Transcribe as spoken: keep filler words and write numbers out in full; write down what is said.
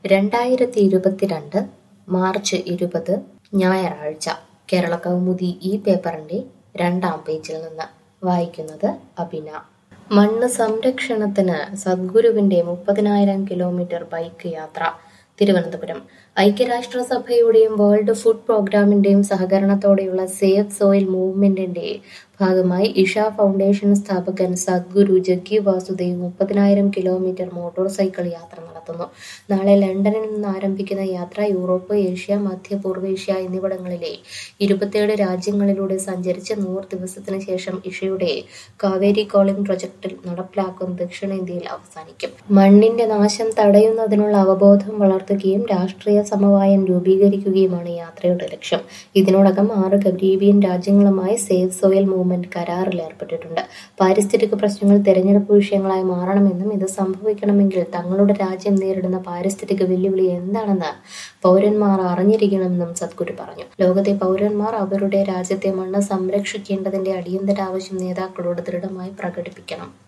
രണ്ടായിരത്തി ഇരുപത്തിരണ്ട് മാർച്ച് ഇരുപത് ഞായറാഴ്ച കേരള കൗമുദി ഈ പേപ്പറിന്റെ രണ്ടാം പേജിൽ നിന്ന് വായിക്കുന്നത് അഭിന. മണ്ണ് സംരക്ഷണത്തിന് സദ്ഗുരുവിന്റെ മുപ്പതിനായിരം കിലോമീറ്റർ ബൈക്ക് യാത്ര. തിരുവനന്തപുരം. ഐക്യരാഷ്ട്രസഭയുടെയും വേൾഡ് ഫുഡ് പ്രോഗ്രാമിന്റെയും സഹകരണത്തോടെയുള്ള സേവ് സോയിൽ മൂവ്മെന്റിന്റെ ഭാഗമായി ഇഷ ഫൗണ്ടേഷൻ സ്ഥാപകൻ സദ്ഗുരു ജഗ്ഗി വാസുദേവ് മുപ്പതിനായിരം കിലോമീറ്റർ മോട്ടോർ സൈക്കിൾ യാത്ര നടത്തുന്നു. നാളെ ലണ്ടനിൽ നിന്ന് ആരംഭിക്കുന്ന യാത്ര യൂറോപ്പ്, ഏഷ്യ, മധ്യ പൂർവേഷ്യ എന്നിവിടങ്ങളിലെ ഇരുപത്തിയേഴ് രാജ്യങ്ങളിലൂടെ സഞ്ചരിച്ച് നൂറ് ദിവസത്തിന് ശേഷം ഇഷയുടെ കാവേരി കോളിംഗ് പ്രൊജക്ടിൽ നടപ്പിലാക്കുന്ന ദക്ഷിണേന്ത്യയിൽ അവസാനിക്കും. മണ്ണിന്റെ നാശം തടയുന്നതിനുള്ള അവബോധം വളർത്തുകയും രാഷ്ട്രീയ സമവായം രൂപീകരിക്കുകയുമാണ് യാത്രയുടെ ലക്ഷ്യം. ഇതിനോടകം ആറ് കരീബിയൻ രാജ്യങ്ങളുമായി സേവ് സോയിൽ മൂവ്മെന്റ് കരാറിൽ ഏർപ്പെട്ടിട്ടുണ്ട്. പാരിസ്ഥിതിക പ്രശ്നങ്ങൾ തെരഞ്ഞെടുപ്പ് വിഷയങ്ങളായി മാറണമെന്നും ഇത് സംഭവിക്കണമെങ്കിൽ തങ്ങളുടെ രാജ്യം നേരിടുന്ന പാരിസ്ഥിതിക വെല്ലുവിളി എന്താണെന്ന് പൗരന്മാർ അറിഞ്ഞിരിക്കണമെന്നും സദ്ഗുരു പറഞ്ഞു. ലോകത്തെ പൗരന്മാർ അവരുടെ രാജ്യത്തെ മണ്ണ് സംരക്ഷിക്കേണ്ടതിന്റെ അടിയന്തര ആവശ്യം നേതാക്കളോട് ദൃഢമായി പ്രകടിപ്പിക്കണം.